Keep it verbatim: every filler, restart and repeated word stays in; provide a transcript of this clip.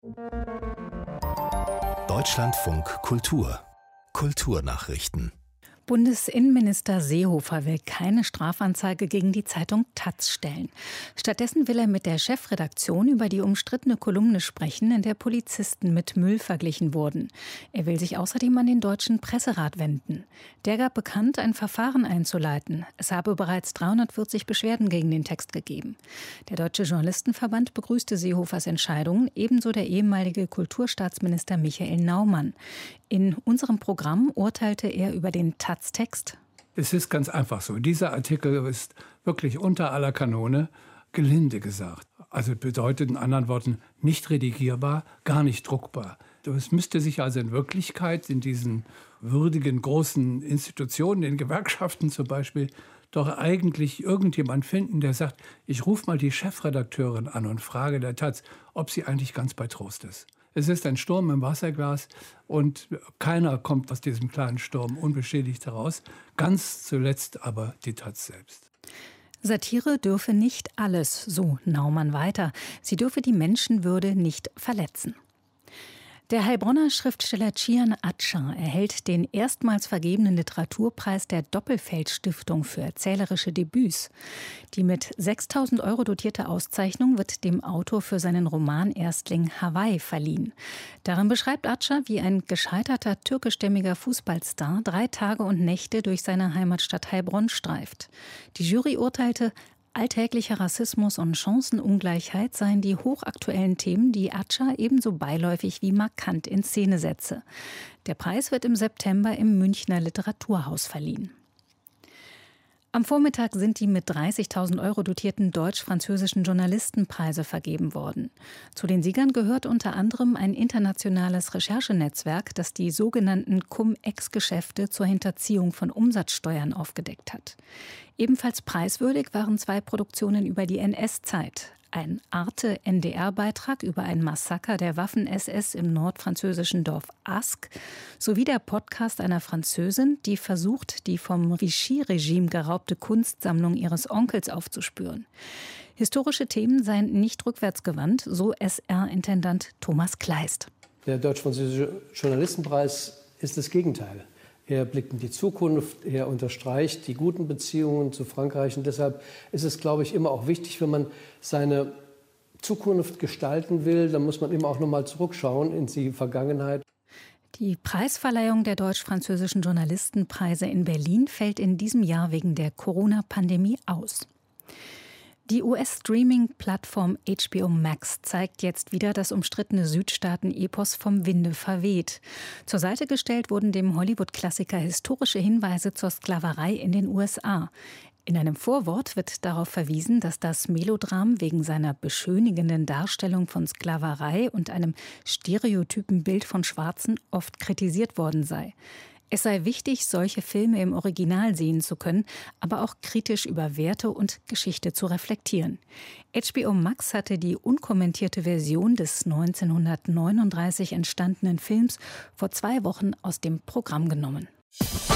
Deutschlandfunk Kultur Kulturnachrichten. Bundesinnenminister Seehofer will keine Strafanzeige gegen die Zeitung Taz stellen. Stattdessen will er mit der Chefredaktion über die umstrittene Kolumne sprechen, in der Polizisten mit Müll verglichen wurden. Er will sich außerdem an den Deutschen Presserat wenden. Der gab bekannt, ein Verfahren einzuleiten. Es habe bereits dreihundertvierzig Beschwerden gegen den Text gegeben. Der Deutsche Journalistenverband begrüßte Seehofers Entscheidung, ebenso der ehemalige Kulturstaatsminister Michael Naumann. In unserem Programm urteilte er über den Taz-Text. Es ist ganz einfach so. Dieser Artikel ist wirklich unter aller Kanone, gelinde gesagt. Also bedeutet in anderen Worten nicht redigierbar, gar nicht druckbar. Es müsste sich also in Wirklichkeit in diesen würdigen großen Institutionen, den Gewerkschaften zum Beispiel, doch eigentlich irgendjemand finden, der sagt, ich rufe mal die Chefredakteurin an und frage der Taz, ob sie eigentlich ganz bei Trost ist. Es ist ein Sturm im Wasserglas und keiner kommt aus diesem kleinen Sturm unbeschädigt heraus. Ganz zuletzt aber die Taz selbst. Satire dürfe nicht alles, so Naumann weiter. Sie dürfe die Menschenwürde nicht verletzen. Der Heilbronner Schriftsteller Cihan Acca erhält den erstmals vergebenen Literaturpreis der Doppelfeld-Stiftung für erzählerische Debüts. Die mit sechstausend Euro dotierte Auszeichnung wird dem Autor für seinen Roman Erstling Hawaii verliehen. Darin beschreibt Acca, wie ein gescheiterter türkischstämmiger Fußballstar drei Tage und Nächte durch seine Heimatstadt Heilbronn streift. Die Jury urteilte, alltäglicher Rassismus und Chancenungleichheit seien die hochaktuellen Themen, die Acca ebenso beiläufig wie markant in Szene setze. Der Preis wird im September im Münchner Literaturhaus verliehen. Am Vormittag sind die mit dreißigtausend Euro dotierten deutsch-französischen Journalistenpreise vergeben worden. Zu den Siegern gehört unter anderem ein internationales Recherchenetzwerk, das die sogenannten Cum-Ex-Geschäfte zur Hinterziehung von Umsatzsteuern aufgedeckt hat. Ebenfalls preiswürdig waren zwei Produktionen über die N S-Zeit. Ein Arte-N D R-Beitrag über ein Massaker der Waffen-S S im nordfranzösischen Dorf Ask sowie der Podcast einer Französin, die versucht, die vom Vichy-Regime geraubte Kunstsammlung ihres Onkels aufzuspüren. Historische Themen seien nicht rückwärtsgewandt, so S R-Intendant Thomas Kleist. Der Deutsch-Französische Journalistenpreis ist das Gegenteil. Er blickt in die Zukunft, er unterstreicht die guten Beziehungen zu Frankreich. Und deshalb ist es, glaube ich, immer auch wichtig, wenn man seine Zukunft gestalten will, dann muss man immer auch noch mal zurückschauen in die Vergangenheit. Die Preisverleihung der deutsch-französischen Journalistenpreise in Berlin fällt in diesem Jahr wegen der Corona-Pandemie aus. Die U S-Streaming-Plattform H B O Max zeigt jetzt wieder das umstrittene Südstaaten-Epos Vom Winde verweht. Zur Seite gestellt wurden dem Hollywood-Klassiker historische Hinweise zur Sklaverei in den U S A. In einem Vorwort wird darauf verwiesen, dass das Melodram wegen seiner beschönigenden Darstellung von Sklaverei und einem stereotypen Bild von Schwarzen oft kritisiert worden sei. Es sei wichtig, solche Filme im Original sehen zu können, aber auch kritisch über Werte und Geschichte zu reflektieren. H B O Max hatte die unkommentierte Version des neunzehnhundertneununddreißig entstandenen Films vor zwei Wochen aus dem Programm genommen.